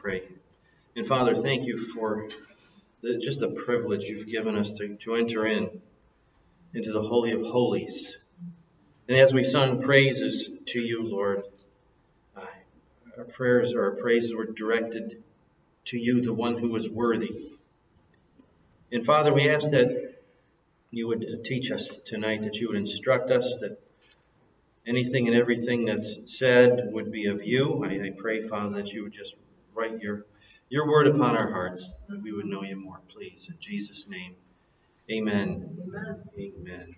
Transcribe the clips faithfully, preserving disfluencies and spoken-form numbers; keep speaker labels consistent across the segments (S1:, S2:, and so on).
S1: pray. And Father, thank you for the, just the privilege you've given us to, to enter in into the Holy of Holies. And as we sung praises to you, Lord, uh, our prayers or our praises were directed to you, the one who is worthy. And Father, we ask that you would teach us tonight, that you would instruct us, that anything and everything that's said would be of you. I, I pray, Father, that you would just write your, your word upon our hearts, that we would know you more, please. In Jesus' name, amen. Amen. Amen.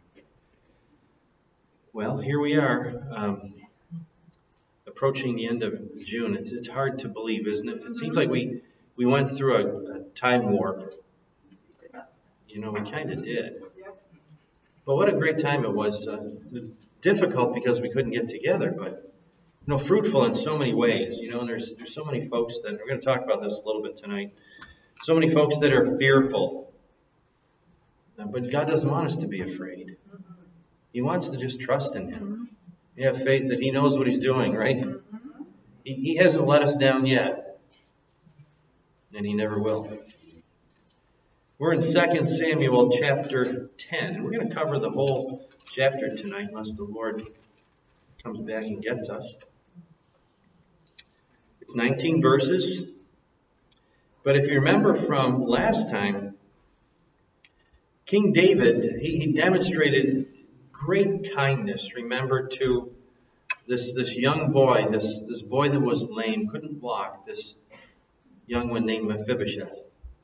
S1: Well, here we are, um, approaching the end of June. It's it's hard to believe, isn't it? It seems like we, we went through a, a time warp. You know, we kind of did. But what a great time it was. Uh, difficult because we couldn't get together, but you know, fruitful in so many ways. You know, and there's there's so many folks that we're going to talk about this a little bit tonight. So many folks that are fearful, uh, but God doesn't want us to be afraid. He wants to just trust in Him. You have faith that He knows what He's doing, right? He, he hasn't let us down yet, and He never will. We're in Second Samuel chapter ten, and we're going to cover the whole chapter tonight, unless the Lord comes back and gets us. It's nineteen verses, but if you remember from last time, King David, he, he demonstrated great kindness, remember, to this, this young boy, this, this boy that was lame, couldn't walk, this young one named Mephibosheth.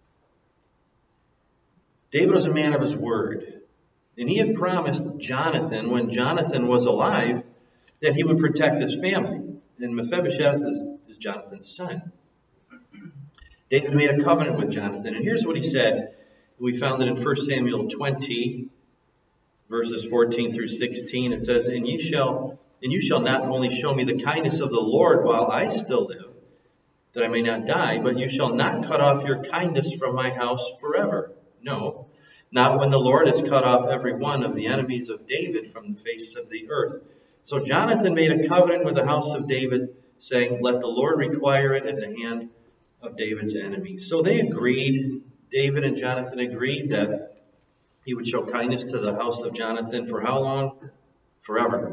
S1: David was a man of his word, and he had promised Jonathan, when Jonathan was alive, that he would protect his family. And Mephibosheth is, is Jonathan's son. David made a covenant with Jonathan, and here's what he said. We found it in First Samuel twenty, verses fourteen through sixteen. It says, And you shall, and you shall not only show me the kindness of the Lord while I still live, that I may not die, but you shall not cut off your kindness from my house forever. No, not when the Lord has cut off every one of the enemies of David from the face of the earth. So Jonathan made a covenant with the house of David, saying, Let the Lord require it at the hand of David's enemies. So they agreed, David and Jonathan agreed that he would show kindness to the house of Jonathan for how long? Forever.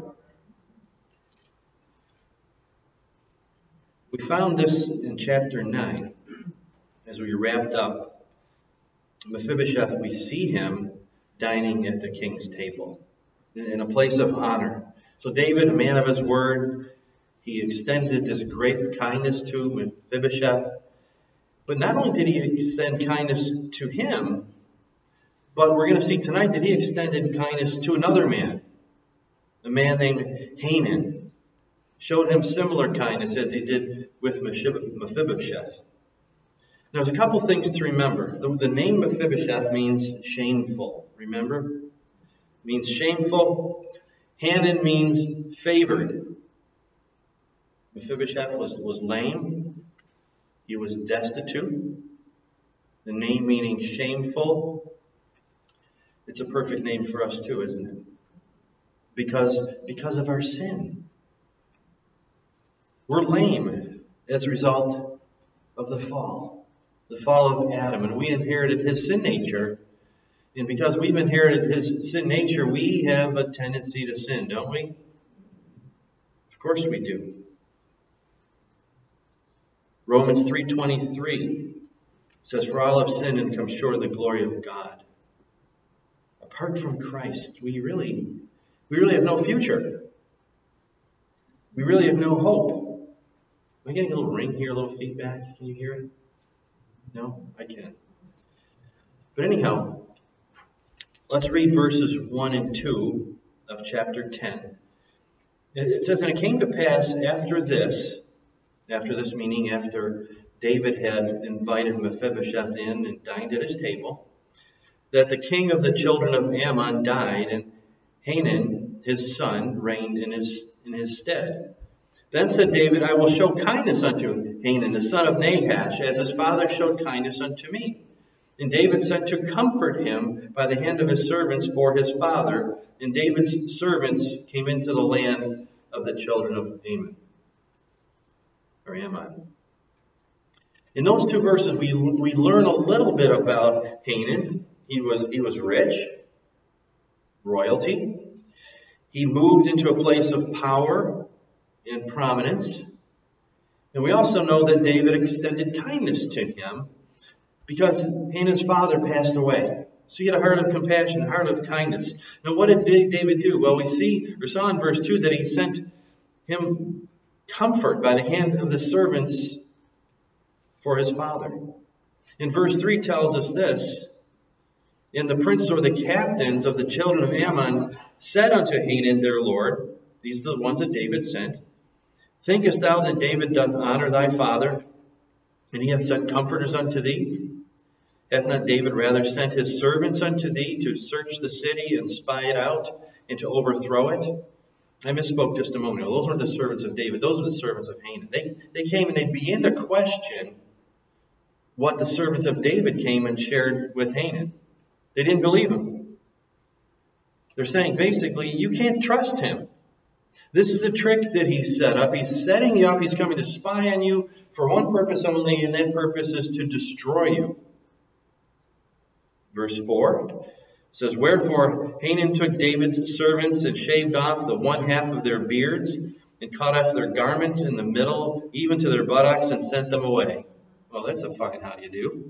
S1: We found this in chapter nine, as we wrapped up. Mephibosheth, we see him dining at the king's table in a place of honor. So David, a man of his word, he extended this great kindness to Mephibosheth. But not only did he extend kindness to him, but we're going to see tonight that he extended kindness to another man, a man named Hanan. Showed him similar kindness as he did with Mephibosheth. Now, there's a couple things to remember. The, the name Mephibosheth means shameful. Remember? It means shameful. Hanan means favored. Mephibosheth was, was lame. He was destitute. The name meaning shameful. It's a perfect name for us too, isn't it? Because, because of our sin. We're lame as a result of the fall. The fall of Adam, and we inherited his sin nature. And because we've inherited his sin nature, we have a tendency to sin, don't we? Of course we do. Romans three twenty-three says, For all have sinned and come short of the glory of God. Apart from Christ, we really, we really have no future. We really have no hope. Am I getting a little ring here, a little feedback? Can you hear it? No, I can't. But anyhow, let's read verses one and two of chapter ten. It says, And it came to pass after this, after this meaning after David had invited Mephibosheth in and dined at his table, that the king of the children of Ammon died, and Hanan, his son, reigned in his, in his stead. Then said David, I will show kindness unto Hanan, the son of Nahash, as his father showed kindness unto me. And David sent to comfort him by the hand of his servants for his father. And David's servants came into the land of the children of Ammon. Or Ammon. In those two verses, we, we learn a little bit about Hanan. He was, he was rich, royalty. He moved into a place of power and prominence. And we also know that David extended kindness to him because Hanan's father passed away. So he had a heart of compassion, a heart of kindness. Now, what did David do? Well, we see or saw in verse two that he sent him comfort by the hand of the servants for his father. In verse three tells us this. And the princes or the captains of the children of Ammon said unto Hanan their lord, these are the ones that David sent, thinkest thou that David doth honor thy father, and he hath sent comforters unto thee? Hath not David rather sent his servants unto thee to search the city and spy it out and to overthrow it? I misspoke just a moment ago. Those weren't the servants of David. Those were the servants of Hanan. They, they came and they began to question what the servants of David came and shared with Hanan. They didn't believe him. They're saying basically, you can't trust him. This is a trick that he's set up. He's setting you up. He's coming to spy on you for one purpose only, and that purpose is to destroy you. Verse four says, wherefore Hanan took David's servants and shaved off the one half of their beards and cut off their garments in the middle, even to their buttocks, and sent them away. Well, that's a fine how do you do.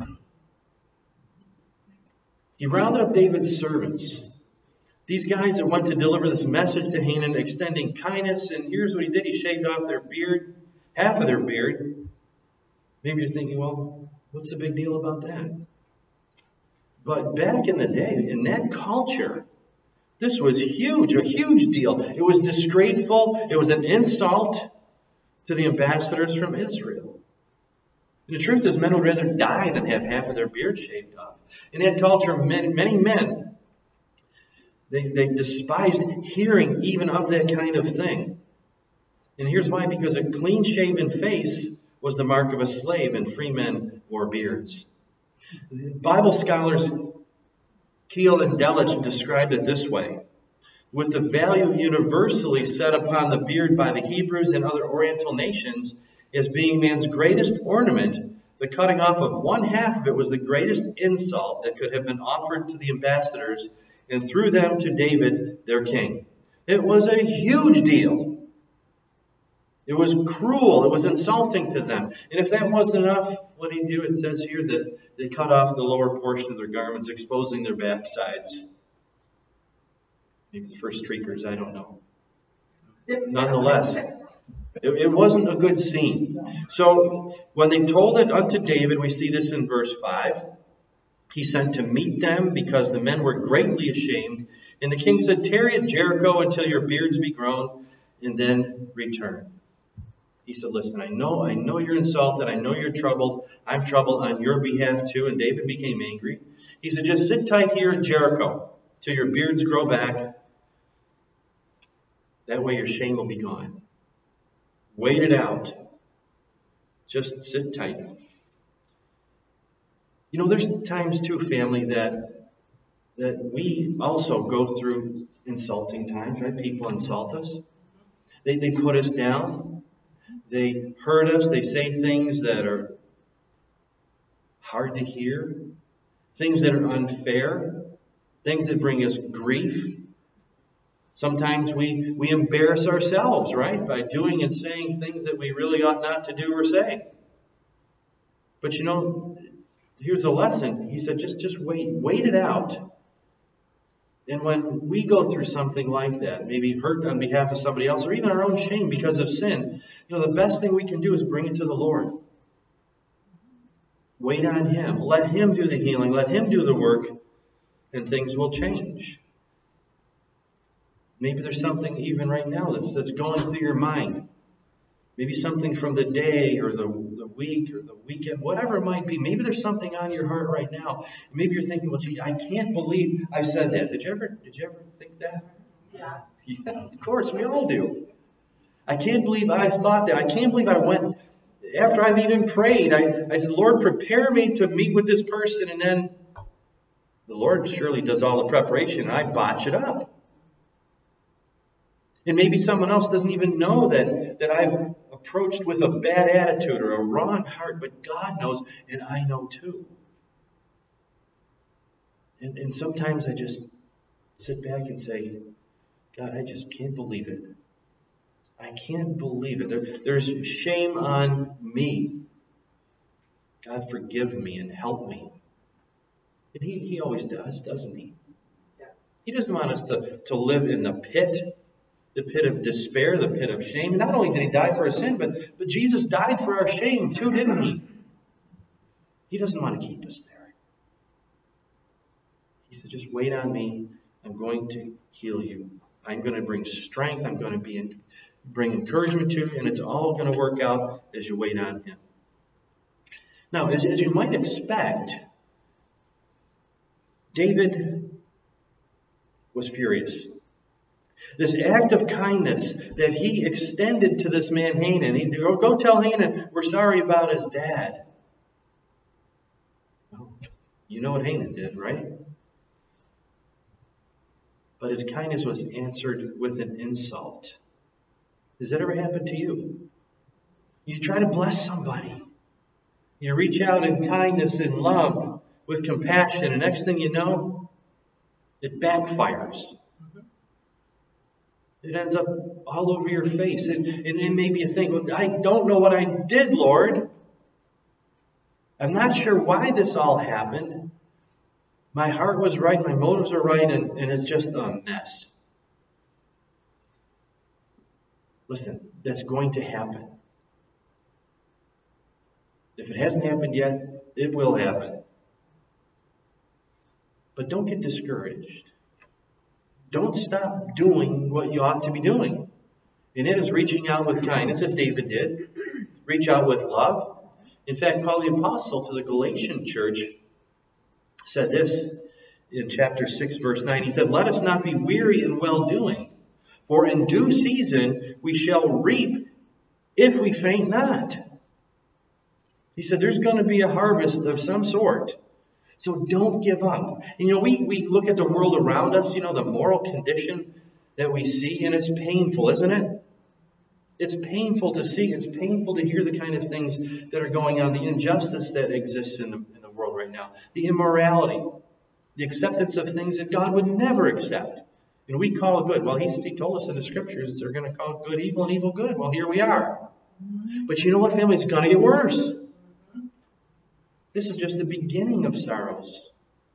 S1: He rounded up David's servants. These guys that went to deliver this message to Hanan, extending kindness, and here's what he did. He shaved off their beard, half of their beard. Maybe you're thinking, well, what's the big deal about that? But back in the day, in that culture, this was huge, a huge deal. It was disgraceful. It was an insult to the ambassadors from Israel. And the truth is, men would rather die than have half of their beard shaved off. In that culture, many, many men, they, they despised hearing even of that kind of thing. And here's why. Because a clean-shaven face was the mark of a slave, and free men wore beards. Bible scholars Keel and Delitzsch described it this way. With the value universally set upon the beard by the Hebrews and other Oriental nations as being man's greatest ornament, the cutting off of one half of it was the greatest insult that could have been offered to the ambassadors, and through them to David, their king. It was a huge deal. It was cruel. It was insulting to them. And if that wasn't enough, what did he do? It says here that they cut off the lower portion of their garments, exposing their backsides. Maybe the first streakers, I don't know. Nonetheless, it, it wasn't a good scene. So when they told it unto David, we see this in verse five. He sent to meet them because the men were greatly ashamed. And the king said, tarry at Jericho until your beards be grown, and then return. He said, listen, I know, I know you're insulted. I know you're troubled. I'm troubled on your behalf too. And David became angry. He said, just sit tight here at Jericho till your beards grow back. That way your shame will be gone. Wait it out. Just sit tight. You know, there's times too, family, that that we also go through insulting times, right? People insult us. They, they put us down. They hurt us. They say things that are hard to hear, things that are unfair, things that bring us grief. Sometimes we, we embarrass ourselves, right, by doing and saying things that we really ought not to do or say. But you know, here's the lesson. He said, just, just wait. Wait it out. And when we go through something like that, maybe hurt on behalf of somebody else, or even our own shame because of sin, you know, the best thing we can do is bring it to the Lord. Wait on Him. Let Him do the healing. Let Him do the work, and things will change. Maybe there's something even right now that's, that's going through your mind. Maybe something from the day or the, the week or the weekend, whatever it might be. Maybe there's something on your heart right now. Maybe you're thinking, well, gee, I can't believe I said that. Did you ever, did you ever think that?
S2: Yes.
S1: Yeah, of course, we all do. I can't believe I thought that. I can't believe I went, after I've even prayed, I, I said, Lord, prepare me to meet with this person. And then the Lord surely does all the preparation, and I botch it up. And maybe someone else doesn't even know that, that I've approached with a bad attitude or a wrong heart, but God knows, and I know too. And, and sometimes I just sit back and say, God, I just can't believe it. I can't believe it. There, there's shame on me. God, forgive me and help me. And he, he always does, doesn't he?
S2: Yes.
S1: He doesn't want us to, to live in the pit, the pit of despair, the pit of shame. And not only did he die for our sin, but, but Jesus died for our shame too, didn't he? He doesn't want to keep us there. He said, just wait on me. I'm going to heal you. I'm going to bring strength. I'm going to be in, bring encouragement to you, and it's all going to work out as you wait on him. Now, as, as you might expect, David was furious. This act of kindness that he extended to this man Hanan, he go, go tell Hanan we're sorry about his dad. Well, you know what Hanan did, right? But his kindness was answered with an insult. Does that ever happen to you? You try to bless somebody. You reach out in kindness and love with compassion, and next thing you know, it backfires. It ends up all over your face. And, and, and maybe you think, well, I don't know what I did, Lord. I'm not sure why this all happened. My heart was right, my motives are right, and, and it's just a mess. Listen, that's going to happen. If it hasn't happened yet, it will happen. But don't get discouraged. Don't stop doing what you ought to be doing. And it is reaching out with kindness, as David did. Reach out with love. In fact, Paul the Apostle to the Galatian church said this in chapter six, verse nine. He said, let us not be weary in well-doing, for in due season we shall reap if we faint not. He said there's going to be a harvest of some sort. So don't give up. You know, we, we look at the world around us, you know, the moral condition that we see, and it's painful, isn't it? It's painful to see. It's painful to hear the kind of things that are going on, the injustice that exists in the, in the world right now, the immorality, the acceptance of things that God would never accept. And we call good. Well, he, he told us in the scriptures they're going to call good evil and evil good. Well, here we are. But you know what, family? It's going to get worse. This is just the beginning of sorrows.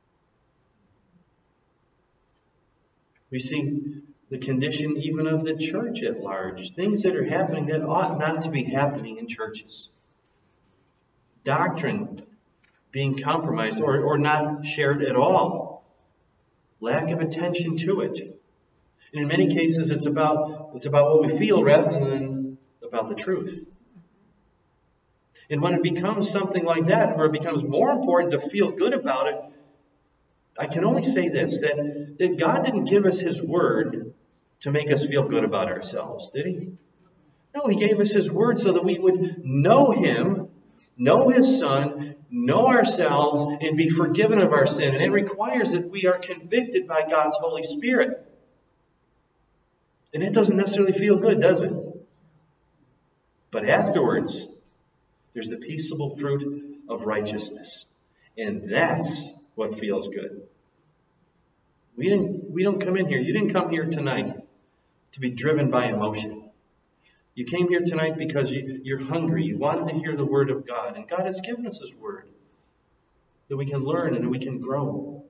S1: We see the condition even of the church at large. Things that are happening that ought not to be happening in churches. Doctrine being compromised or, or not shared at all. Lack of attention to it. And in many cases, it's about, it's about what we feel rather than about the truth. And when it becomes something like that, where it becomes more important to feel good about it, I can only say this, that, that God didn't give us his word to make us feel good about ourselves, did he? No, he gave us his word so that we would know him, know his son, know ourselves, and be forgiven of our sin. And it requires that we are convicted by God's Holy Spirit. And it doesn't necessarily feel good, does it? But afterwards, there's the peaceable fruit of righteousness. And that's what feels good. We didn't, we don't come in here. You didn't come here tonight to be driven by emotion. You came here tonight because you, you're hungry. You wanted to hear the word of God. And God has given us his word that we can learn and we can grow.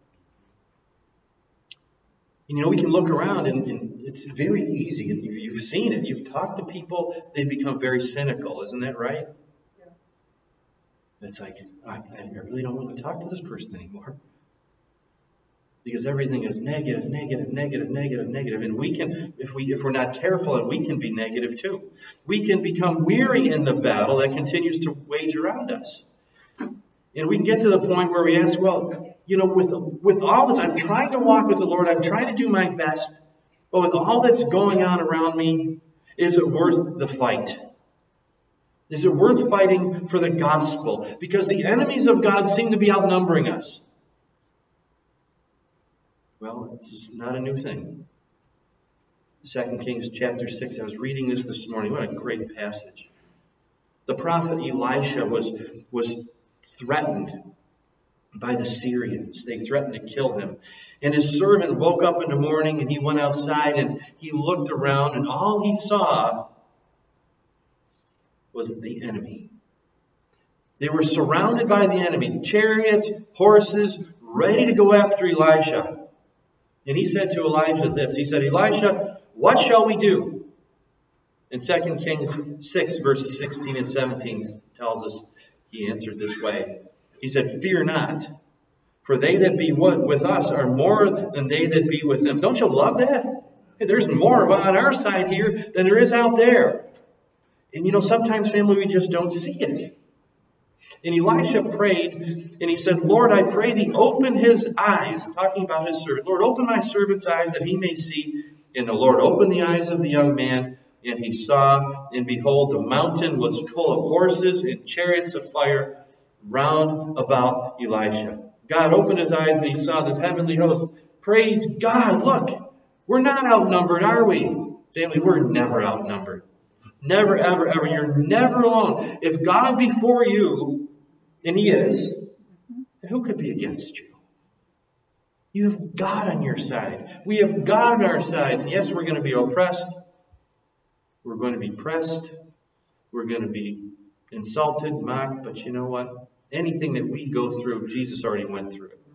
S1: And, you know, we can look around and, and it's very easy. And you've seen it. You've talked to people. They become very cynical. Isn't that right? It's like, I, I really don't want to talk to this person anymore. Because everything is negative, negative, negative, negative, negative. And we can, if, we, if we're not careful, and we can be negative too. We can become weary in the battle that continues to wage around us. And we can get to the point where we ask, well, you know, with, with all this, I'm trying to walk with the Lord. I'm trying to do my best. But with all that's going on around me, is it worth the fight? Is it worth fighting for the gospel? Because the enemies of God seem to be outnumbering us. Well, it's just not a new thing. Second Kings chapter six, I was reading this this morning. What a great passage. The prophet Elisha was, was threatened by the Syrians. They threatened to kill him. And his servant woke up in the morning and he went outside and he looked around and all he saw was the enemy. They were surrounded by the enemy, chariots, horses, ready to go after Elisha. And he said to Elijah this, he said, Elisha, what shall we do? In Second Kings six, verses sixteen and seventeen tells us he answered this way. He said, fear not, for they that be with us are more than they that be with them. Don't you love that? Hey, there's more on our side here than there is out there. And you know, sometimes, family, we just don't see it. And Elisha prayed, and he said, Lord, I pray thee, open his eyes, talking about his servant. Lord, open my servant's eyes that he may see. And the Lord opened the eyes of the young man, and he saw, and behold, the mountain was full of horses and chariots of fire round about Elisha. God opened his eyes, and he saw this heavenly host. Praise God, look, we're not outnumbered, are we? Family, we're never outnumbered. Never, ever, ever. You're never alone. If God be for you, and he is, then who could be against you? You have God on your side. We have God on our side. And yes, we're going to be oppressed. We're going to be pressed. We're going to be insulted, mocked. But you know what? Anything that we go through, Jesus already went through it.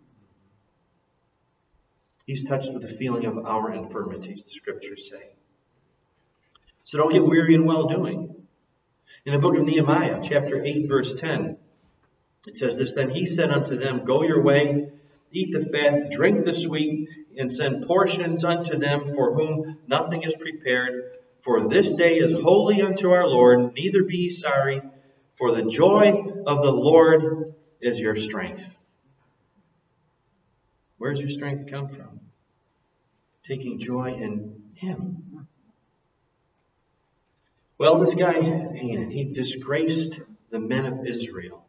S1: He's touched with the feeling of our infirmities, the scriptures say. So don't get weary in well-doing. In the book of Nehemiah, chapter eight, verse ten, it says this, Then he said unto them, Go your way, eat the fat, drink the sweet, and send portions unto them for whom nothing is prepared. For this day is holy unto our Lord, neither be ye sorry, for the joy of the Lord is your strength. Where does your strength come from? Taking joy in him. Well, this guy, Hanan, he disgraced the men of Israel.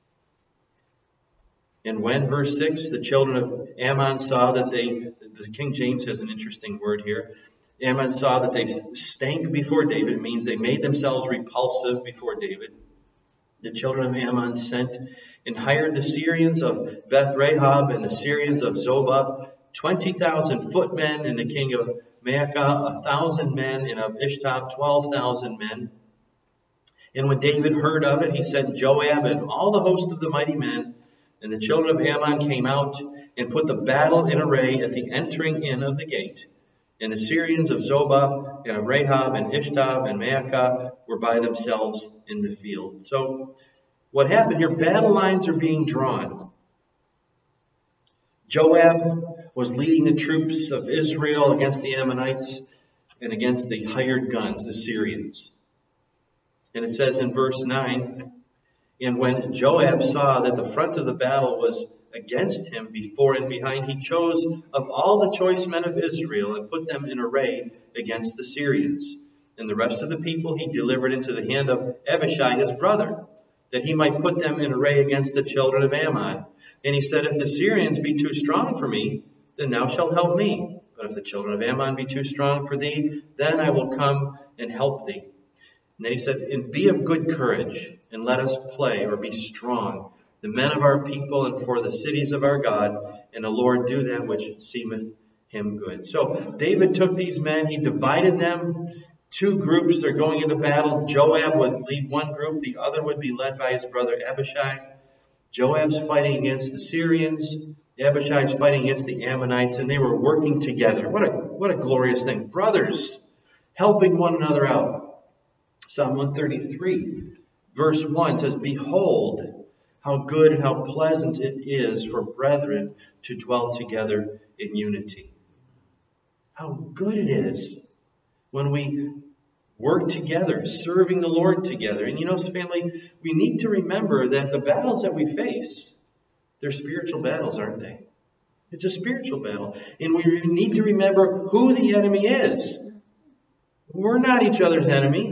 S1: And when, verse six, the children of Ammon saw that they, the King James has an interesting word here. Ammon saw that they stank before David. It means they made themselves repulsive before David. The children of Ammon sent and hired the Syrians of Beth Rahab and the Syrians of Zobah, twenty thousand footmen, and the king of Maacah, a thousand men, and of Ishtab, twelve thousand men. And when David heard of it, he sent Joab and all the host of the mighty men. And the children of Ammon came out and put the battle in array at the entering in of the gate. And the Syrians of Zobah and of Rahab and Ishtab and Maacah were by themselves in the field. So what happened here, battle lines are being drawn. Joab was leading the troops of Israel against the Ammonites and against the hired guns, the Syrians. And it says in verse nine, And when Joab saw that the front of the battle was against him before and behind, he chose of all the choice men of Israel and put them in array against the Syrians. And the rest of the people he delivered into the hand of Abishai his brother, that he might put them in array against the children of Ammon. And he said, If the Syrians be too strong for me, then thou shalt help me. But if the children of Ammon be too strong for thee, then I will come and help thee. And then he said, And be of good courage, and let us play, or be strong, the men of our people, and for the cities of our God, and the Lord do that which seemeth him good. So David took these men, he divided them, two groups, they're going into battle. Joab would lead one group, the other would be led by his brother Abishai. Joab's fighting against the Syrians, Abishai's fighting against the Ammonites, and they were working together. What a, what a glorious thing. Brothers helping one another out. Psalm one thirty-three, verse one says, Behold, how good and how pleasant it is for brethren to dwell together in unity. How good it is when we work together, serving the Lord together. And you know, family, we need to remember that the battles that we face, they're spiritual battles, aren't they? It's a spiritual battle. And we need to remember who the enemy is. We're not each other's enemy.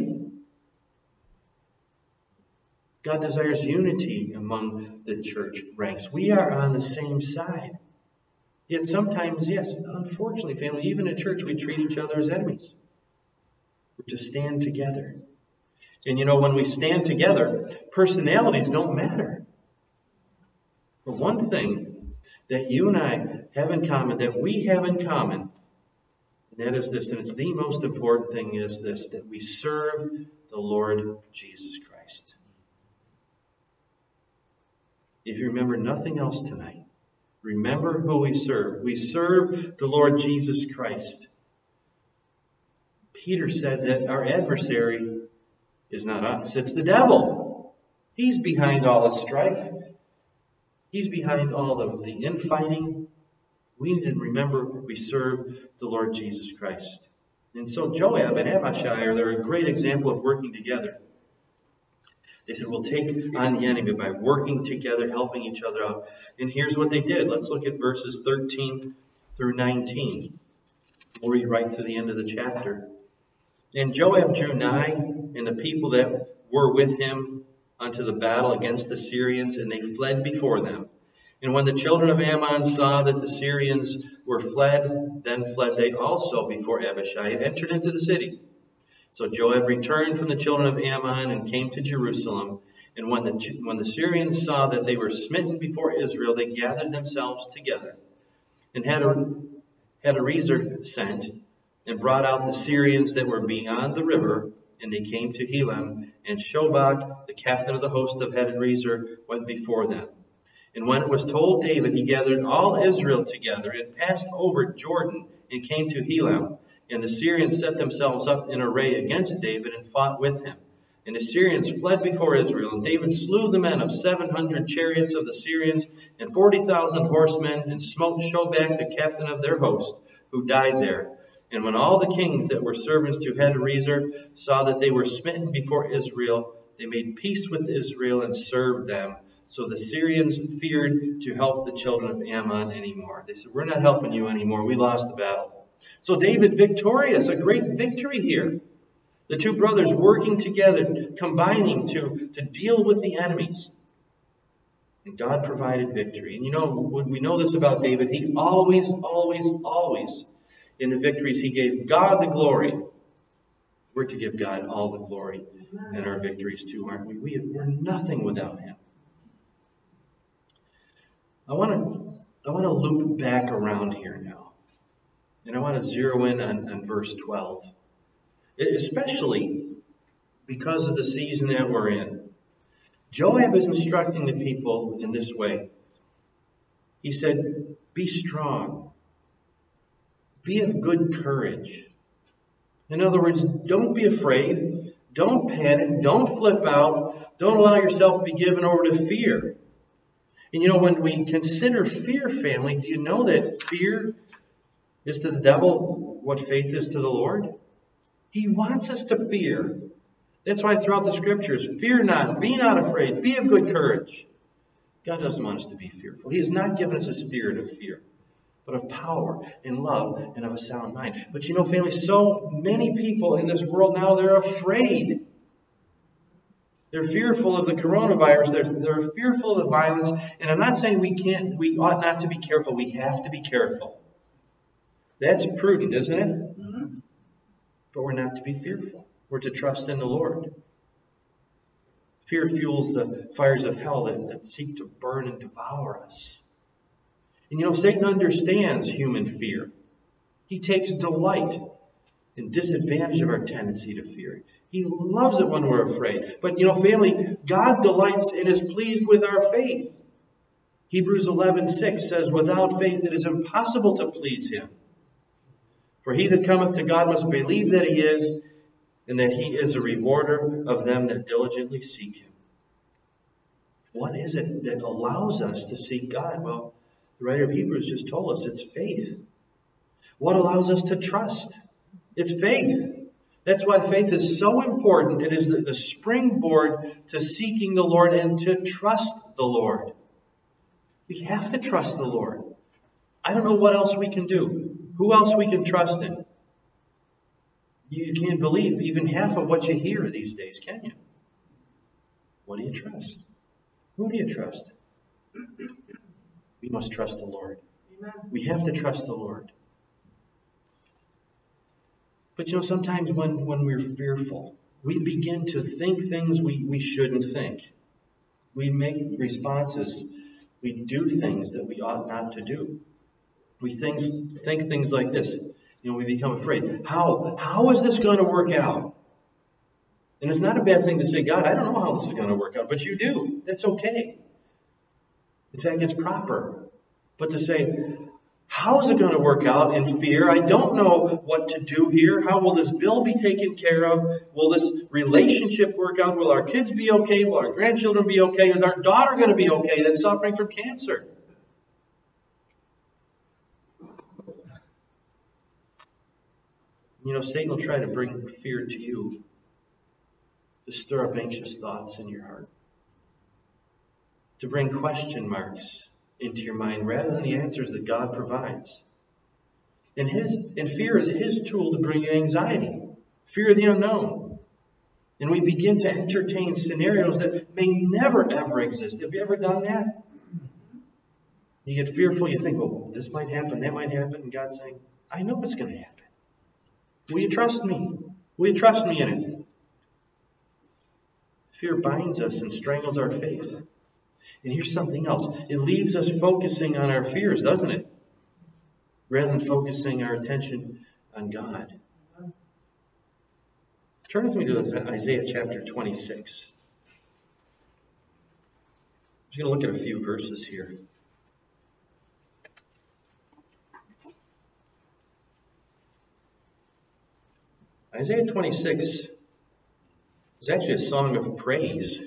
S1: God desires unity among the church ranks. We are on the same side. Yet sometimes, yes, unfortunately, family, even in church, we treat each other as enemies. We're to stand together. And you know, when we stand together, personalities don't matter. But one thing that you and I have in common, that we have in common, and that is this, and it's the most important thing, is this, that we serve the Lord Jesus Christ. If you remember nothing else tonight, remember who we serve. We serve the Lord Jesus Christ. Peter said that our adversary is not us, it's the devil. He's behind all the strife. He's behind all of the infighting. We need to remember we serve the Lord Jesus Christ. And so Joab and Abishai are they're a great example of working together. They said, we'll take on the enemy by working together, helping each other out. And here's what they did. Let's look at verses thirteen through nineteen. We'll read right to the end of the chapter. And Joab drew nigh, and the people that were with him unto the battle against the Syrians, and they fled before them. And when the children of Ammon saw that the Syrians were fled, then fled they also before Abishai, and entered into the city. So Joab returned from the children of Ammon and came to Jerusalem. And when the, when the Syrians saw that they were smitten before Israel, they gathered themselves together, and had a, had a Hadarezer sent, and brought out the Syrians that were beyond the river, and they came to Helam, and Shobach, the captain of the host of Hadarezer, went before them. And when it was told David, he gathered all Israel together, and passed over Jordan, and came to Helam. And the Syrians set themselves up in array against David, and fought with him. And the Syrians fled before Israel, and David slew the men of seven hundred chariots of the Syrians, and forty thousand horsemen, and smote Shobach, the captain of their host, who died there. And when all the kings that were servants to Hadarezer saw that they were smitten before Israel, they made peace with Israel and served them. So the Syrians feared to help the children of Ammon anymore. They said, we're not helping you anymore. We lost the battle. So David victorious, a great victory here. The two brothers working together, combining to, to deal with the enemies. And God provided victory. And you know, we know this about David. He always, always, always, in the victories, he gave God the glory. We're to give God all the glory in our victories too, aren't we? we we're nothing without him. I want to I want to loop back around here now. And I want to zero in on, on verse twelve. Especially because of the season that we're in. Joab is instructing the people in this way. He said, be strong. Be of good courage. In other words, don't be afraid. Don't panic. Don't flip out. Don't allow yourself to be given over to fear. And you know, when we consider fear, family, do you know that fear is to the devil what faith is to the Lord? He wants us to fear. That's why throughout the scriptures, fear not, be not afraid, be of good courage. God doesn't want us to be fearful. He has not given us a spirit of fear, but of power and love and of a sound mind. But you know, family, so many people in this world now, they're afraid. They're fearful of the coronavirus. They're, they're fearful of the violence. And I'm not saying we can't, we ought not to be careful. We have to be careful. That's prudent, isn't it? Mm-hmm. But we're not to be fearful. We're to trust in the Lord. Fear fuels the fires of hell that, that seek to burn and devour us. And you know, Satan understands human fear. He takes delight in disadvantage of our tendency to fear. He loves it when we're afraid. But you know, family, God delights and is pleased with our faith. Hebrews eleven six says, without faith it is impossible to please him. For he that cometh to God must believe that he is, and that he is a rewarder of them that diligently seek him. What is it that allows us to seek God? Well, the writer of Hebrews just told us it's faith. What allows us to trust? It's faith. That's why faith is so important. It is the, the springboard to seeking the Lord and to trust the Lord. We have to trust the Lord. I don't know what else we can do. Who else we can trust in? You can't believe even half of what you hear these days, can you? What do you trust? Who do you trust? We must trust the Lord. Amen. We have to trust the Lord. But you know, sometimes when, when we're fearful, we begin to think things we, we shouldn't think. We make responses. We do things that we ought not to do. We things, think things like this. You know, we become afraid. How? How is this going to work out? And it's not a bad thing to say, God, I don't know how this is going to work out, but you do. That's okay. In fact, it's proper. But to say, how is it going to work out in fear? I don't know what to do here. How will this bill be taken care of? Will this relationship work out? Will our kids be okay? Will our grandchildren be okay? Is our daughter going to be okay that's suffering from cancer? You know, Satan will try to bring fear to you, to stir up anxious thoughts in your heart, to bring question marks into your mind rather than the answers that God provides. And his and fear is his tool to bring you anxiety, fear of the unknown. And we begin to entertain scenarios that may never, ever exist. Have you ever done that? You get fearful, you think, well, this might happen, that might happen, and God's saying, I know what's going to happen. Will you trust me? Will you trust me in it? Fear binds us and strangles our faith. And here's something else. It leaves us focusing on our fears, doesn't it? Rather than focusing our attention on God. Turn with me to Isaiah chapter twenty-six. I'm just going to look at a few verses here. Isaiah twenty-six is actually a song of praise.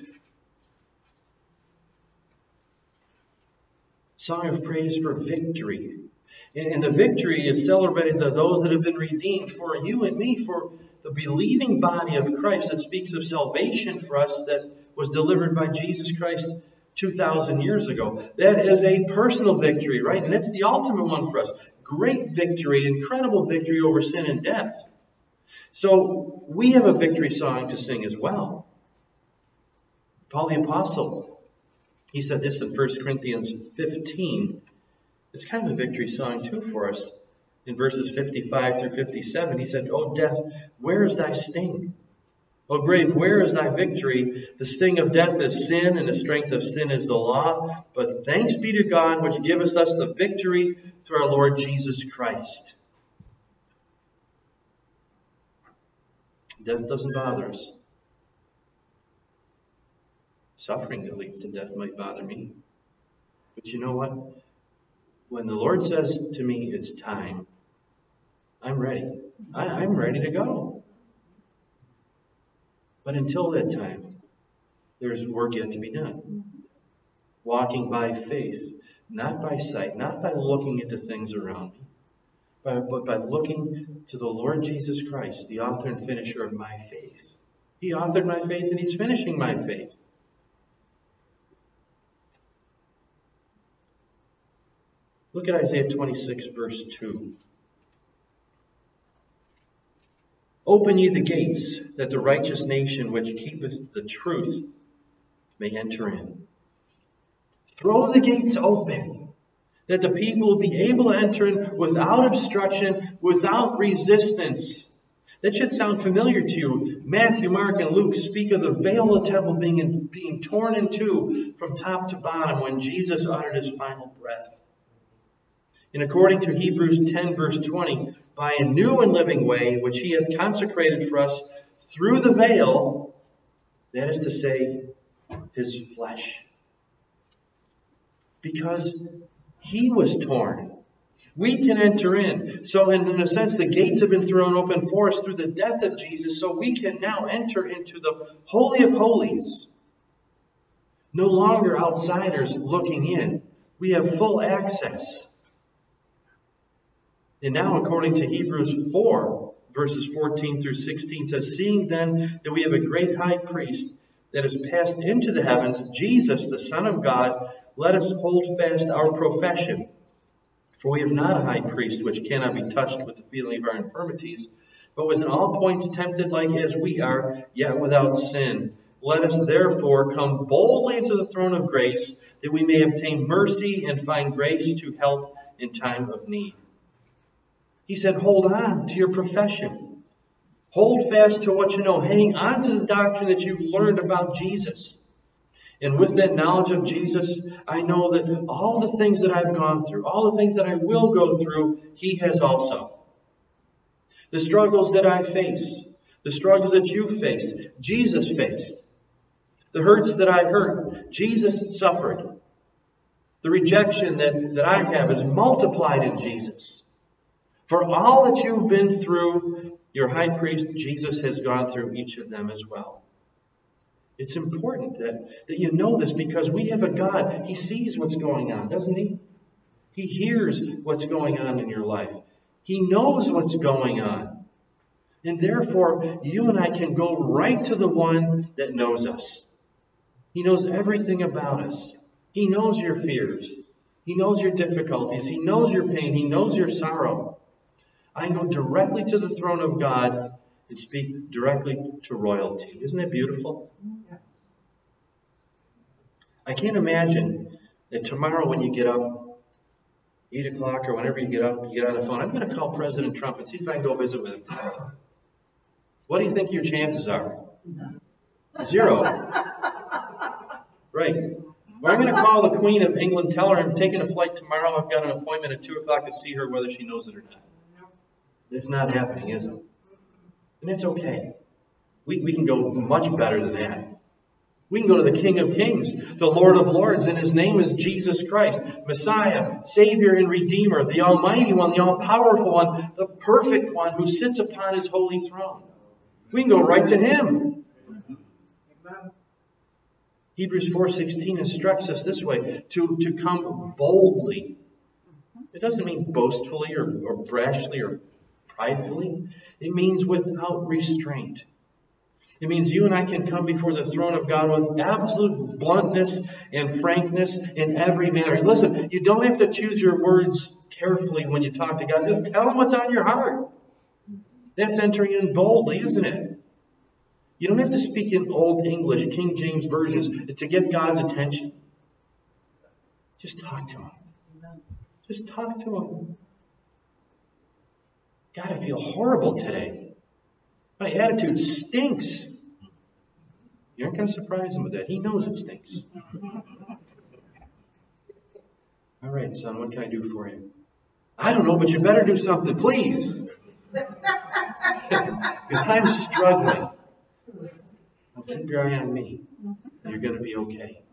S1: Song of praise for victory. And the victory is celebrated to those that have been redeemed, for you and me, for the believing body of Christ that speaks of salvation for us that was delivered by Jesus Christ two thousand years ago. That is a personal victory, right? And it's the ultimate one for us. Great victory, incredible victory over sin and death. So we have a victory song to sing as well. Paul the Apostle, he said this in First Corinthians fifteen. It's kind of a victory song too for us. In verses fifty-five through fifty-seven, he said, O death, where is thy sting? O grave, where is thy victory? The sting of death is sin, and the strength of sin is the law. But thanks be to God, which giveth us the victory through our Lord Jesus Christ. Death doesn't bother us. Suffering that leads to death might bother me. But you know what? When the Lord says to me, it's time, I'm ready. I, I'm ready to go. But until that time, there's work yet to be done. Walking by faith, not by sight, not by looking at the things around me, but, but by looking to the Lord Jesus Christ, the author and finisher of my faith. He authored my faith and he's finishing my faith. Look at Isaiah twenty-six, verse two. Open ye the gates, that the righteous nation which keepeth the truth may enter in. Throw the gates open, that the people will be able to enter in without obstruction, without resistance. That should sound familiar to you. Matthew, Mark, and Luke speak of the veil of the temple being, in, being torn in two from top to bottom when Jesus uttered his final breath. And according to Hebrews ten, verse twenty, by a new and living way, which he hath consecrated for us through the veil, that is to say, his flesh. Because he was torn, we can enter in. So in, in a sense, the gates have been thrown open for us through the death of Jesus, so we can now enter into the Holy of Holies. No longer outsiders looking in. We have full access. And now, according to Hebrews four, verses fourteen through sixteen, says, seeing then that we have a great high priest that is passed into the heavens, Jesus, the Son of God, let us hold fast our profession. For we have not a high priest which cannot be touched with the feeling of our infirmities, but was in all points tempted like as we are, yet without sin. Let us therefore come boldly into the throne of grace, that we may obtain mercy and find grace to help in time of need. He said, hold on to your profession. Hold fast to what you know. Hang on to the doctrine that you've learned about Jesus. And with that knowledge of Jesus, I know that all the things that I've gone through, all the things that I will go through, he has also. The struggles that I face, the struggles that you face, Jesus faced. The hurts that I hurt, Jesus suffered. The rejection that, that I have is multiplied in Jesus. For all that you've been through, your high priest, Jesus, has gone through each of them as well. It's important that, that you know this because we have a God. He sees what's going on, doesn't he? He hears what's going on in your life. He knows what's going on. And therefore, you and I can go right to the one that knows us. He knows everything about us. He knows your fears. He knows your difficulties. He knows your pain. He knows your sorrow. I go directly to the throne of God and speak directly to royalty. Isn't that beautiful? Yes. I can't imagine that tomorrow when you get up, eight o'clock or whenever you get up, you get on the phone, I'm going to call President Trump and see if I can go visit with him tomorrow. What do you think your chances are? Zero. Right. Well, I'm going to call the Queen of England, tell her I'm taking a flight tomorrow. I've got an appointment at two o'clock to see her, whether she knows it or not. It's not happening, is it? And it's okay. We, we can go much better than that. We can go to the King of Kings, the Lord of Lords, and his name is Jesus Christ, Messiah, Savior and Redeemer, the Almighty One, the All-Powerful One, the Perfect One who sits upon his holy throne. We can go right to him. Hebrews four sixteen instructs us this way, to, to come boldly. It doesn't mean boastfully or, or brashly or pridefully. It means without restraint. It means you and I can come before the throne of God with absolute bluntness and frankness in every manner. Listen, you don't have to choose your words carefully when you talk to God. Just tell him what's on your heart. That's entering in boldly, isn't it? You don't have to speak in Old English, King James versions to get God's attention. Just talk to him. Just talk to him. God, I feel horrible today. My attitude stinks. You aren't going to surprise him with that. He knows it stinks. All right, son, what can I do for you? I don't know, but you better do something, please. Because I'm struggling. Now keep your eye on me. You're going to be okay.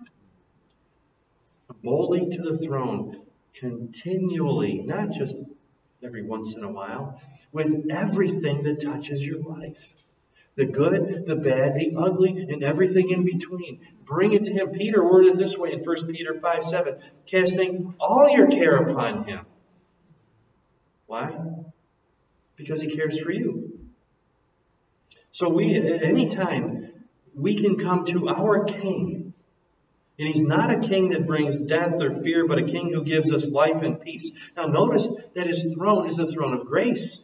S1: Boldly to the throne, continually, not just every once in a while, with everything that touches your life. The good, the bad, the ugly, and everything in between. Bring it to him. Peter worded it this way in First Peter five seven, casting all your care upon him. Why? Because he cares for you. So we, at any time, we can come to our King. And he's not a king that brings death or fear, but a king who gives us life and peace. Now notice that his throne is a throne of grace.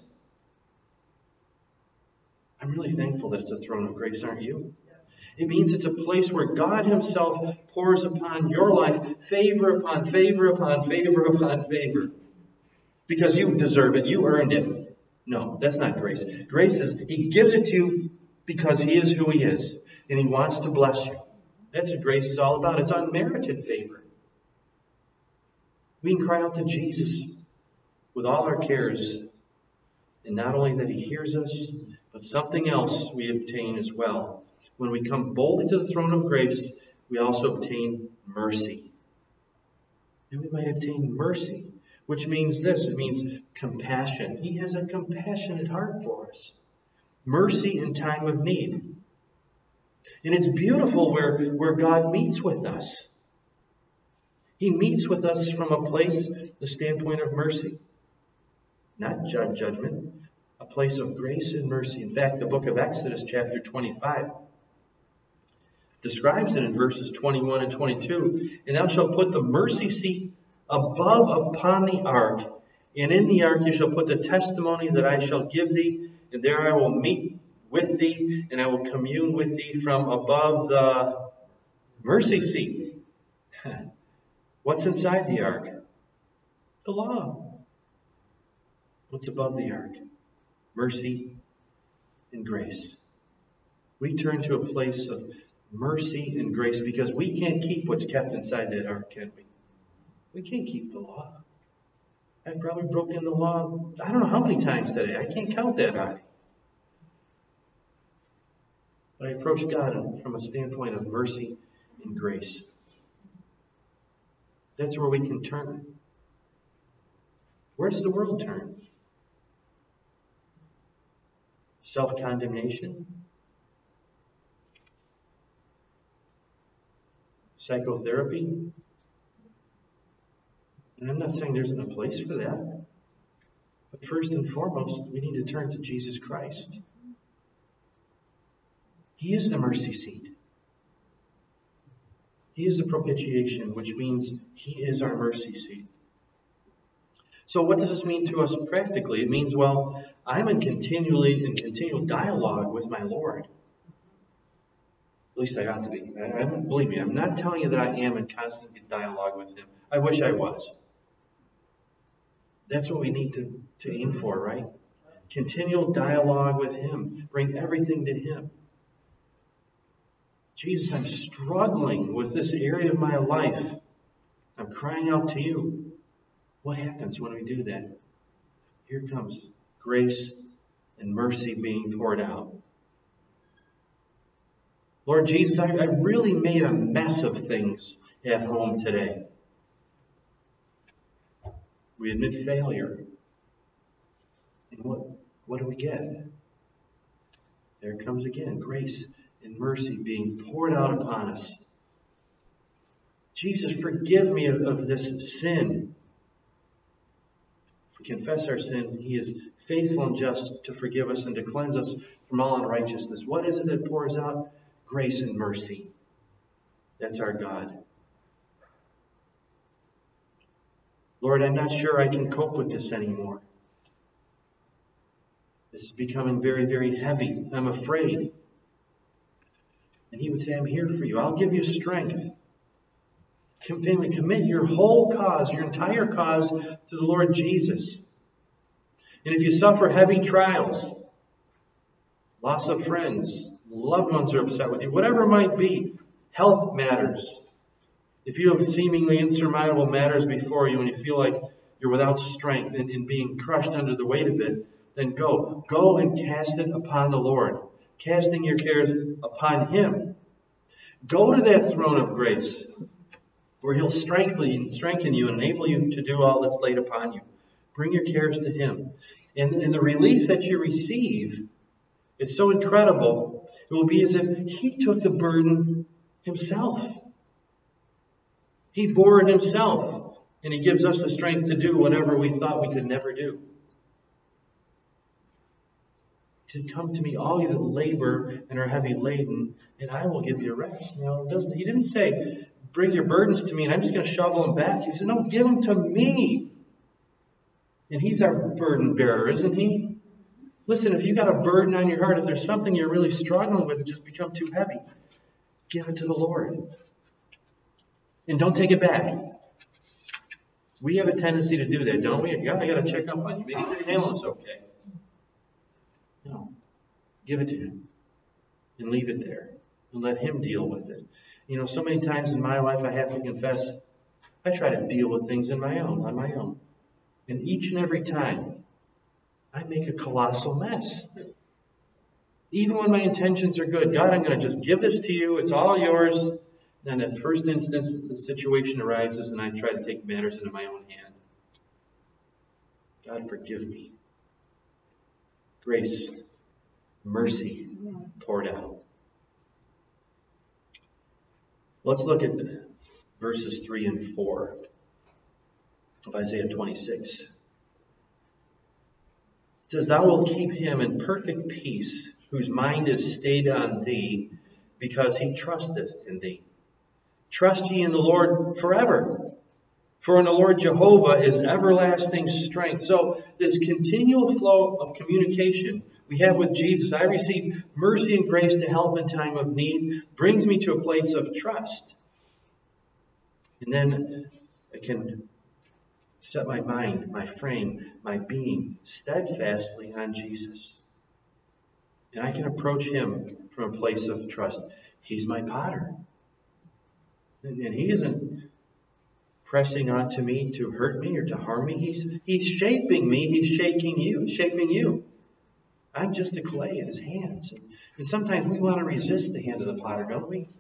S1: I'm really thankful that it's a throne of grace, aren't you? It means it's a place where God himself pours upon your life favor upon favor upon favor upon favor. Because you deserve it. You earned it. No, that's not grace. Grace is he gives it to you because he is who he is. And he wants to bless you. That's what grace is all about. It's unmerited favor. We can cry out to Jesus with all our cares. And not only that he hears us, but something else we obtain as well. When we come boldly to the throne of grace, we also obtain mercy. And we might obtain mercy, which means this. It means compassion. He has a compassionate heart for us. Mercy in time of need. And it's beautiful where, where God meets with us. He meets with us from a place, the standpoint of mercy. Not judge, judgment. A place of grace and mercy. In fact, the book of Exodus, chapter twenty-five, describes it in verses twenty-one and twenty-two. And thou shalt put the mercy seat above upon the ark. And in the ark you shall put the testimony that I shall give thee. And there I will meet with thee, and I will commune with thee from above the mercy seat. What's inside the ark? The law. What's above the ark? Mercy and grace. We turn to a place of mercy and grace because we can't keep what's kept inside that ark, can we? We can't keep the law. I've probably broken the law, I don't know how many times today. I can't count that high. But I approach God from a standpoint of mercy and grace. That's where we can turn. Where does the world turn? Self-condemnation? Psychotherapy? And I'm not saying there isn't a place for that. But first and foremost, we need to turn to Jesus Christ. He is the mercy seat. He is the propitiation, which means He is our mercy seat. So what does this mean to us practically? It means, well, I'm in continually in continual dialogue with my Lord. At least I ought to be. I, I, believe me, I'm not telling you that I am in constant dialogue with Him. I wish I was. That's what we need to, to aim for, right? Continual dialogue with Him. Bring everything to Him. Jesus, I'm struggling with this area of my life. I'm crying out to You. What happens when we do that? Here comes grace and mercy being poured out. Lord Jesus, I, I really made a mess of things at home today. We admit failure. And what, what do we get? There comes again grace and mercy being poured out upon us. Jesus, forgive me of, of this sin. If we confess our sin, He is faithful and just to forgive us and to cleanse us from all unrighteousness. What is it that pours out? Grace and mercy. That's our God. Lord, I'm not sure I can cope with this anymore. This is becoming very, very heavy. I'm afraid. And He would say, I'm here for you. I'll give you strength. Commit, commit your whole cause, your entire cause to the Lord Jesus. And if you suffer heavy trials, loss of friends, loved ones are upset with you, whatever it might be, health matters. If you have seemingly insurmountable matters before you and you feel like you're without strength and, and being crushed under the weight of it, then go. Go and cast it upon the Lord, casting your cares upon Him. Go to that throne of grace where He'll strengthen, strengthen you and enable you to do all that's laid upon you. Bring your cares to Him. And, and the relief that you receive, it's so incredible. It will be as if He took the burden Himself. He bore it Himself. And He gives us the strength to do whatever we thought we could never do. He said, come to me, all you that labor and are heavy laden, and I will give you rest. You know, it doesn't, He didn't say, bring your burdens to me and I'm just going to shovel them back. He said, no, give them to me. And He's our burden bearer, isn't He? Listen, if you got a burden on your heart, if there's something you're really struggling with, it just become too heavy, give it to the Lord. And don't take it back. We have a tendency to do that, don't we? God, I got to check up on you. Make sure you're handling this okay. No. Give it to Him. And leave it there. And let Him deal with it. You know, so many times in my life I have to confess, I try to deal with things on my own, on my own. And each and every time, I make a colossal mess. Even when my intentions are good. God, I'm going to just give this to you. It's all yours. Then at first instance, the situation arises and I try to take matters into my own hand. God, forgive me. Grace, mercy poured out. Let's look at verses three and four of Isaiah twenty-six. It says, Thou wilt keep him in perfect peace, whose mind is stayed on Thee, because he trusteth in Thee. Trust ye in the Lord forever, for in the Lord Jehovah is everlasting strength. So this continual flow of communication we have with Jesus, I receive mercy and grace to help in time of need, brings me to a place of trust. And then I can set my mind, my frame, my being steadfastly on Jesus. And I can approach him from a place of trust. He's my potter. And, and he isn't pressing onto me to hurt me or to harm me. He's, he's shaping me. He's shaking you, shaping you. I'm just a clay in his hands. And, and sometimes we want to resist the hand of the potter, don't we?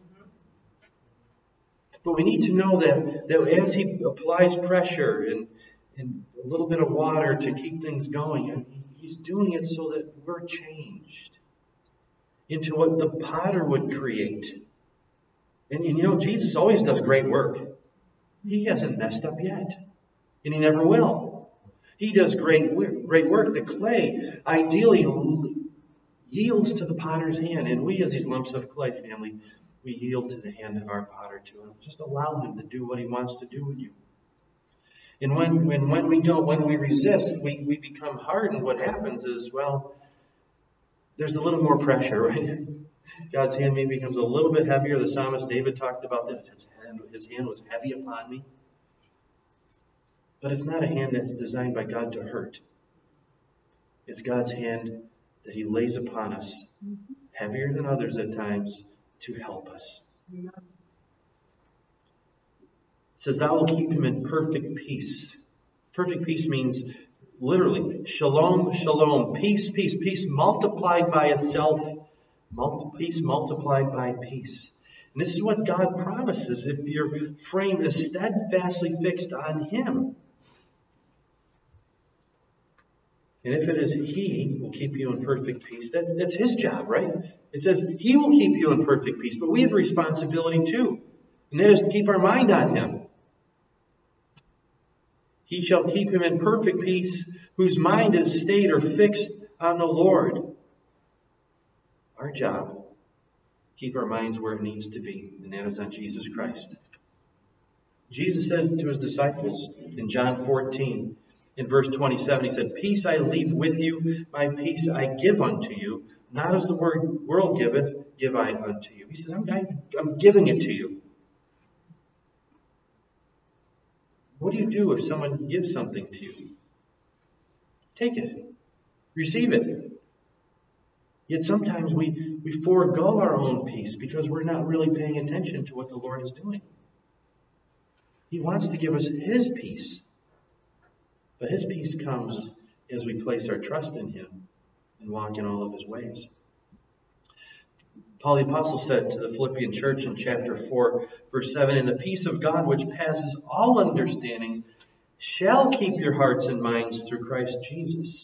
S1: But we need to know that, that as he applies pressure and, and a little bit of water to keep things going, and he's doing it so that we're changed into what the potter would create. And, and you know, Jesus always does great work. He hasn't messed up yet. And he never will. He does great, great work. The clay ideally yields to the potter's hand. And we as these lumps of clay, family, we yield to the hand of our potter too. And just allow him to do what he wants to do with you. And when, when, when we don't, when we resist, we, we become hardened. What happens is, well, there's a little more pressure, right? God's hand maybe becomes a little bit heavier. The psalmist David talked about that. His hand, his hand was heavy upon me. But it's not a hand that's designed by God to hurt. It's God's hand that he lays upon us, heavier than others at times, to help us. It says, thou will keep him in perfect peace. Perfect peace means literally, shalom, shalom, peace, peace, peace multiplied by itself, multi- peace multiplied by peace. And this is what God promises if your frame is steadfastly fixed on him. And if it is he will keep you in perfect peace, that's, that's his job, right? It says he will keep you in perfect peace, but we have a responsibility too. And that is to keep our mind on him. He shall keep him in perfect peace, whose mind is stayed or fixed on the Lord. Our job, keep our minds where it needs to be, and that is on Jesus Christ. Jesus said to his disciples in John fourteen, in verse twenty-seven, he said, peace I leave with you, my peace I give unto you. Not as the word world giveth, give I unto you. He said, I'm, I'm giving it to you. What do you do if someone gives something to you? Take it. Receive it. Yet sometimes we, we forego our own peace because we're not really paying attention to what the Lord is doing. He wants to give us his peace. But his peace comes as we place our trust in him and walk in all of his ways. Paul the Apostle said to the Philippian church in chapter four, verse seven, and the peace of God which passes all understanding shall keep your hearts and minds through Christ Jesus.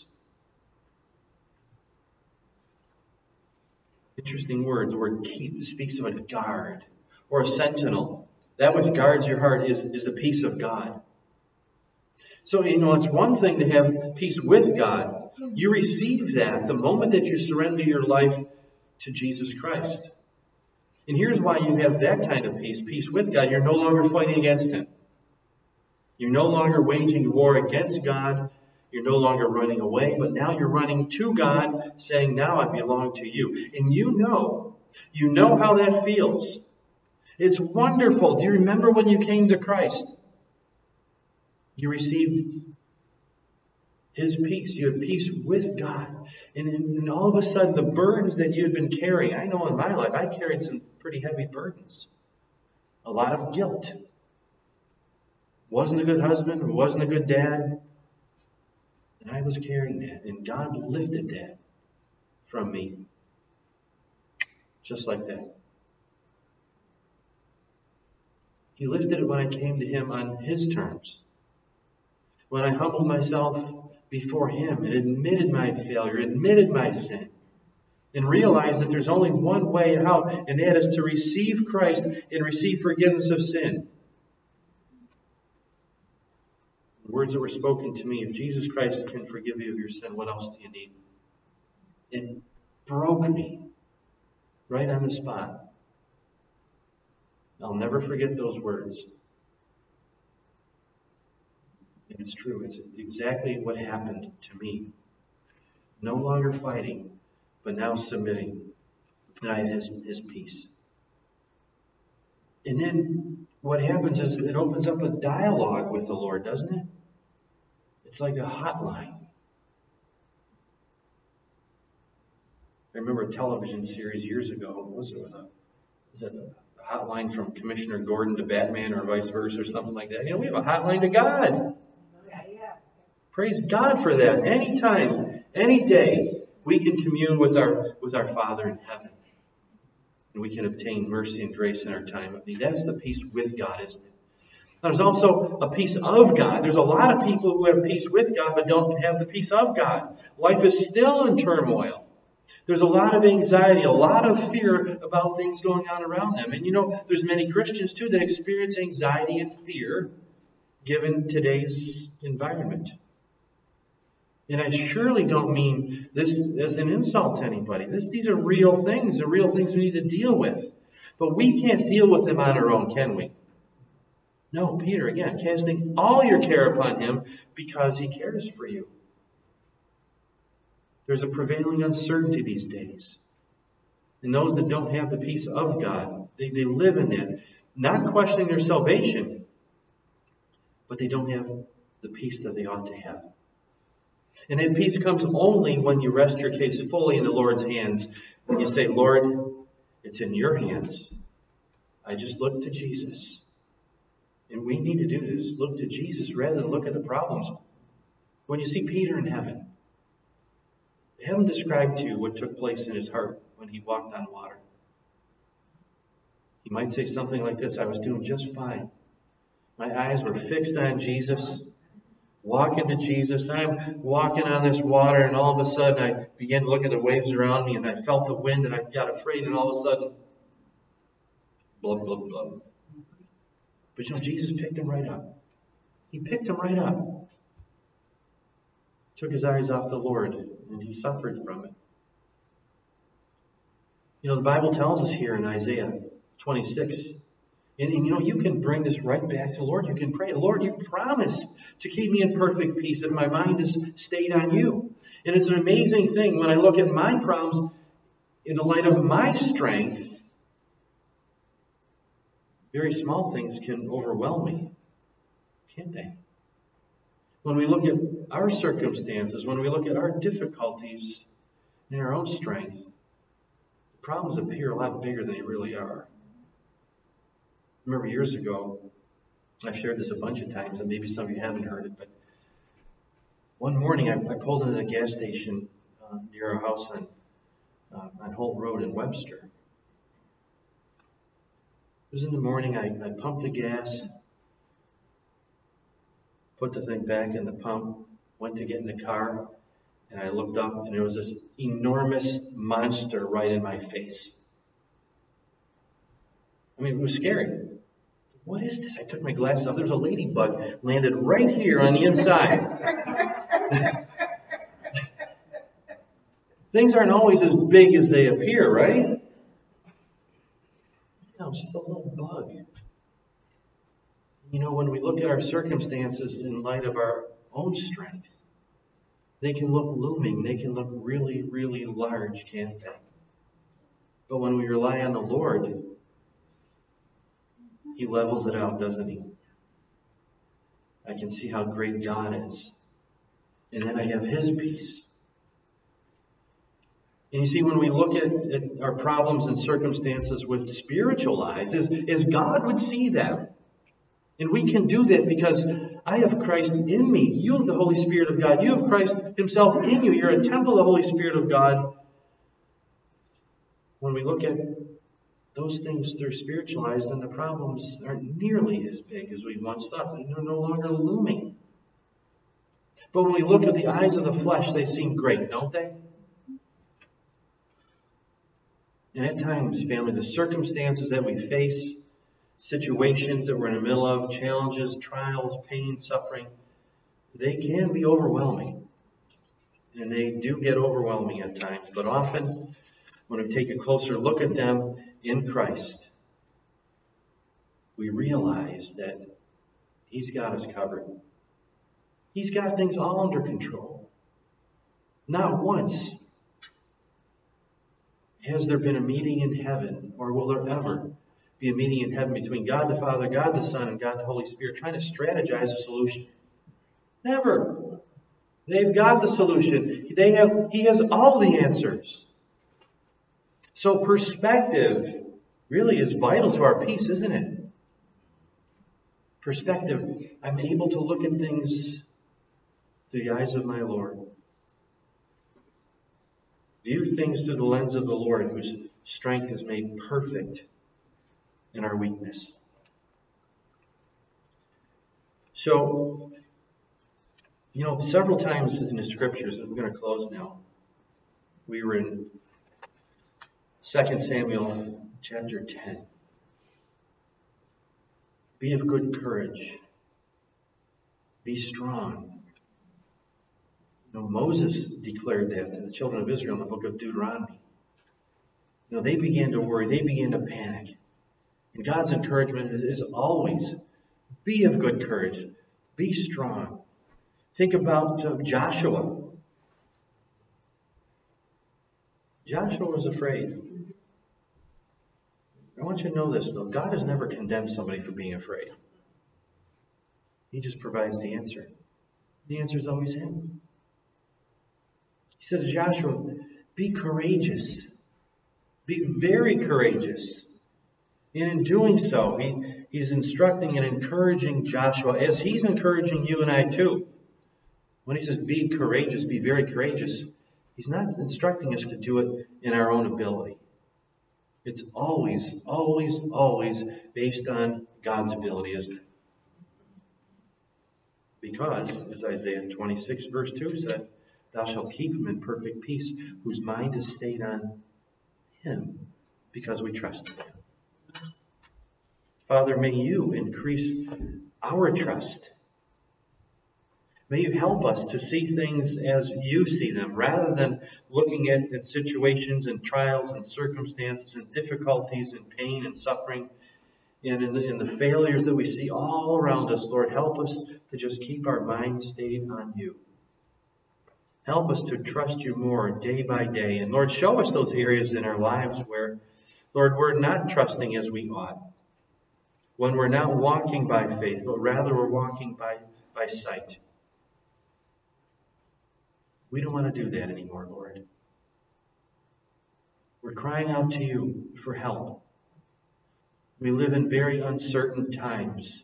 S1: Interesting word. The word keep speaks of a guard or a sentinel. That which guards your heart is, is the peace of God. So, you know, it's one thing to have peace with God. You receive that the moment that you surrender your life to Jesus Christ. And here's why you have that kind of peace, peace with God. You're no longer fighting against him. You're no longer waging war against God. You're no longer running away, but now you're running to God, saying, now I belong to you. And you know, you know how that feels. It's wonderful. Do you remember when you came to Christ? You received his peace. You had peace with God. And, and all of a sudden, the burdens that you had been carrying, I know in my life, I carried some pretty heavy burdens. A lot of guilt. Wasn't a good husband, wasn't a good dad. And I was carrying that. And God lifted that from me. Just like that. He lifted it when I came to him on his terms. When I humbled myself before him and admitted my failure, admitted my sin, and realized that there's only one way out, and that is to receive Christ and receive forgiveness of sin. The words that were spoken to me, if Jesus Christ can forgive you of your sin, what else do you need? It broke me right on the spot. I'll never forget those words. And it's true. It's exactly what happened to me. No longer fighting, but now submitting. And I had his, his peace. And then what happens is it opens up a dialogue with the Lord, doesn't it? It's like a hotline. I remember a television series years ago. What was it? Was a was it a hotline from Commissioner Gordon to Batman or vice versa or something like that? You know, we have a hotline to God. Praise God for that. Anytime, any day, we can commune with our with our Father in heaven. And we can obtain mercy and grace in our time of need. That's the peace with God, isn't it? Now, there's also a peace of God. There's a lot of people who have peace with God but don't have the peace of God. Life is still in turmoil. There's a lot of anxiety, a lot of fear about things going on around them. And you know, there's many Christians too that experience anxiety and fear given today's environment. And I surely don't mean this as an insult to anybody. This, these are real things, and real things we need to deal with. But we can't deal with them on our own, can we? No, Peter, again, casting all your care upon him because he cares for you. There's a prevailing uncertainty these days. And those that don't have the peace of God, they, they live in that, not questioning their salvation, but they don't have the peace that they ought to have. And that peace comes only when you rest your case fully in the Lord's hands. When you say, Lord, it's in your hands. I just look to Jesus. And we need to do this. Look to Jesus rather than look at the problems. When you see Peter in heaven, heaven described to you what took place in his heart when he walked on water. He might say something like this: I was doing just fine. My eyes were fixed on Jesus. Walking to Jesus, I'm walking on this water, and all of a sudden I began to look at the waves around me, and I felt the wind, and I got afraid, and all of a sudden, blub, blub, blub. But you know, Jesus picked him right up. He picked him right up. Took his eyes off the Lord, and he suffered from it. You know, the Bible tells us here in Isaiah twenty-six, And, and you know, you can bring this right back to the Lord. You can pray, Lord, you promised to keep me in perfect peace if my mind is stayed on you. And it's an amazing thing when I look at my problems in the light of my strength. Very small things can overwhelm me, can't they? When we look at our circumstances, when we look at our difficulties in our own strength, the problems appear a lot bigger than they really are. I remember years ago, I've shared this a bunch of times, and maybe some of you haven't heard it, but one morning I, I pulled into the gas station uh, near our house on, uh, on Holt Road in Webster. It was in the morning. I, I pumped the gas, put the thing back in the pump, went to get in the car, and I looked up, and there was this enormous monster right in my face. I mean, it was scary. What is this? I took my glasses off. There was a ladybug landed right here on the inside. Things aren't always as big as they appear, right? No, it's just a little bug. You know, when we look at our circumstances in light of our own strength, they can look looming. They can look really, really large, can't they? But when we rely on the Lord, He levels it out, doesn't He? I can see how great God is. And then I have His peace. And you see, when we look at, at our problems and circumstances with spiritual eyes, as, as God would see them. And we can do that because I have Christ in me. You have the Holy Spirit of God. You have Christ Himself in you. You're a temple of the Holy Spirit of God. When we look at those things through spiritual eyes, then the problems aren't nearly as big as we once thought. They're no longer looming. But when we look at the eyes of the flesh, they seem great, don't they? And at times, family, the circumstances that we face, situations that we're in the middle of, challenges, trials, pain, suffering, they can be overwhelming. And they do get overwhelming at times. But often, when we take a closer look at them in Christ, we realize that He's got us covered. He's got things all under control. Not once has there been a meeting in heaven, or will there ever be a meeting in heaven between God the Father, God the Son, and God the Holy Spirit trying to strategize a solution. Never. They've got the solution. They have. He has all the answers. So perspective really is vital to our peace, isn't it? Perspective. I'm able to look at things through the eyes of my Lord. View things through the lens of the Lord, whose strength is made perfect in our weakness. So, you know, several times in the scriptures, and we're going to close now, we were in Second Samuel chapter ten. Be of good courage. Be strong. You know, Moses declared that to the children of Israel in the book of Deuteronomy. You know, they began to worry. They began to panic. And God's encouragement is always, be of good courage. Be strong. Think about uh, Joshua. Joshua was afraid. I want you to know this, though. God has never condemned somebody for being afraid. He just provides the answer. The answer is always Him. He said to Joshua, be courageous. Be very courageous. And in doing so, he, he's instructing and encouraging Joshua, as he's encouraging you and I too. When he says be courageous, be very courageous, he's not instructing us to do it in our own ability. It's always, always, always based on God's ability, isn't it? Because, as Isaiah twenty-six verse two said, thou shalt keep him in perfect peace, whose mind is stayed on Him, because we trust in Him. Father, may you increase our trust. May you help us to see things as you see them, rather than looking at, at situations and trials and circumstances and difficulties and pain and suffering and in the, in the failures that we see all around us. Lord, help us to just keep our minds stayed on you. Help us to trust you more day by day. And Lord, show us those areas in our lives where, Lord, we're not trusting as we ought. When we're not walking by faith, but rather we're walking by, by sight. We don't want to do that anymore, Lord. We're crying out to you for help. We live in very uncertain times.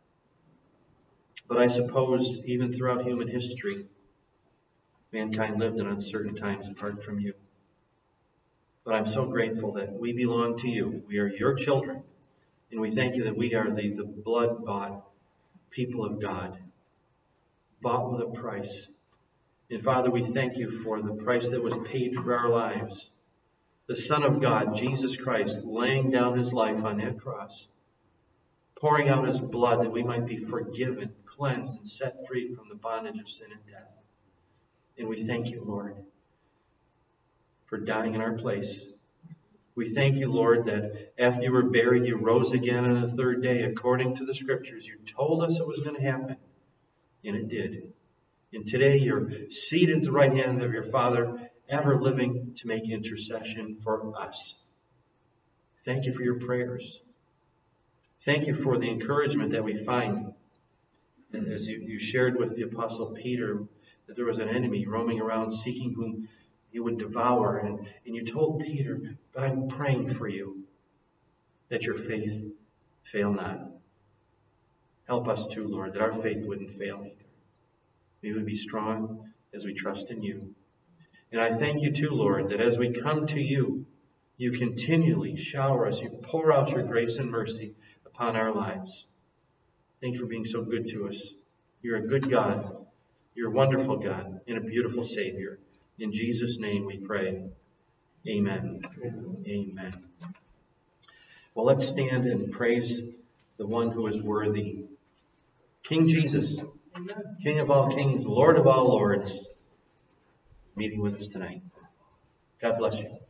S1: But I suppose even throughout human history, mankind lived in uncertain times apart from you. But I'm so grateful that we belong to you. We are your children. And we thank you that we are the, the blood-bought people of God, bought with a price. And Father, we thank you for the price that was paid for our lives. The Son of God, Jesus Christ, laying down His life on that cross, pouring out His blood that we might be forgiven, cleansed, and set free from the bondage of sin and death. And we thank you, Lord, for dying in our place. We thank you, Lord, that after you were buried, you rose again on the third day, according to the Scriptures. You told us it was going to happen, and it did. And today you're seated at the right hand of your Father, ever living to make intercession for us. Thank you for your prayers. Thank you for the encouragement that we find. And as you, you shared with the Apostle Peter, that there was an enemy roaming around seeking whom he would devour. And, and you told Peter, but I'm praying for you, that your faith fail not. Help us too, Lord, that our faith wouldn't fail either. We would be strong as we trust in you. And I thank you too, Lord, that as we come to you, you continually shower us. You pour out your grace and mercy upon our lives. Thank you for being so good to us. You're a good God. You're a wonderful God and a beautiful Savior. In Jesus' name we pray. Amen. Amen. Well, let's stand and praise the one who is worthy. King Jesus, King of all kings, Lord of all lords, meeting with us tonight. God bless you.